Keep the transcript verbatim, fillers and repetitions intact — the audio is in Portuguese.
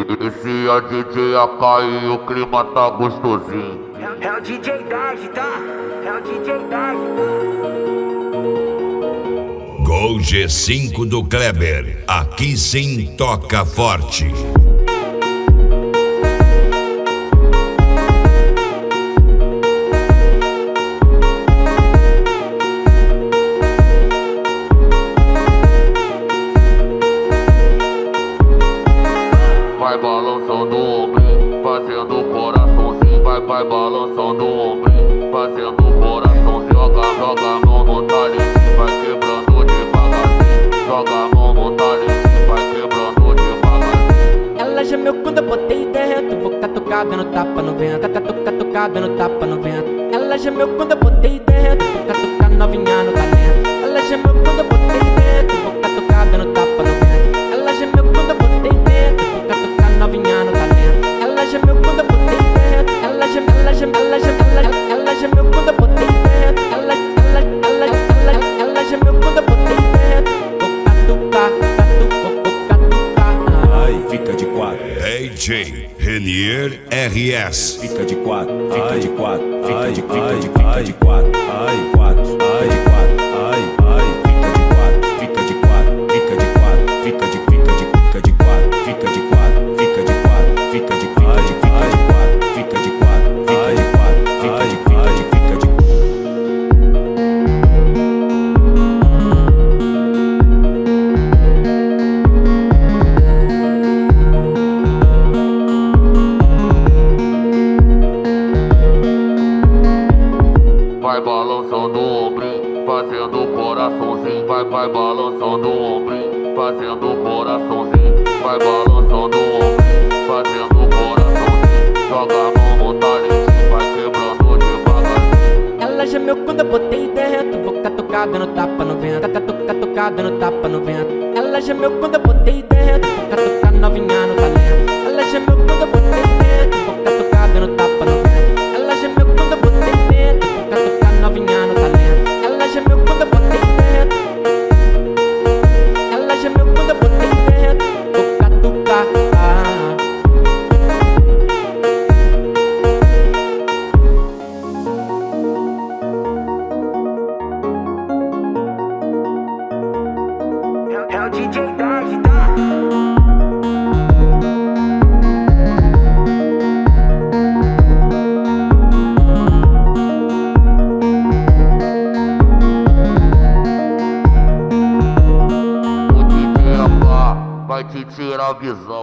Esse é a D J A K e o clima tá gostosinho. É o D J Dag, tá? É o D J Dag, tá? Gol G cinco do Kleber, aqui sim toca forte. Vai balançando o ombrinho, fazendo coraçãozinho. Vai, vai balançando o ombrinho, fazendo coraçãozinho. Joga, joga a mão no talizinho, vai quebrando devagarzinho. Joga a mão no talizinho, vai quebrando devagarzinho. Ela gemeu quando eu botei dentro, vou catucada no tapa no vento. Catuca, catucada no tapa no vento. Ela gemeu quando eu botei dentro, vou catucar novinha no talento. Ela gemeu quando eu botei dentro, vou catucada no tapa no vento. Ela gemeu quando eu botei dentro, vou catucar novinha no talento. Ela gemeu quando eu botei dentro, ela gemeu, ela gemeu, ela gemeu, ela, ela gemeu quando eu botei dentro. Ela, ela, ela, ela, ela gemeu quando eu botei dentro. Vou catucar, catucar, vou catucar. Ai, fica de quatro. D J Renier R S. Fica de quatro, fica de quatro, fica de fica de fica de quatro. Ai, quatro, ai, de quatro, ai, ai, fica de quatro, fica de quatro, fica de quatro, fica de fica de fica de quatro, fica de quatro, fica de quatro, fica de fica de fica de quatro, fica de quatro, fica de quatro, fica de fica de fica de Vai balançando o ombrinho, fazendo coraçãozinho. Vai, vai balançando o ombrinho, fazendo coraçãozinho. Vai balançando o ombrinho, fazendo coraçãozinho. Joga a mão no talizinho, vai quebrando devagarzinho. Ela gemeu quando eu botei dentro, vou catucada no tapa no vento. Catuca, catucada no tapa no vento. Ela gemeu quando eu botei dentro, vou catucar novinha no talento. Ela gemeu quando eu botei dentro, vou catucada no tapa no vento. Ela gemeu quando eu botei dentro, vou catucar novinha no talento. Ela gemeu quando eu botei dentro. Ela gemeu quando eu botei dentro, vou catucar. É o D J Dag, tá? O D J A K vai te tirar a visão.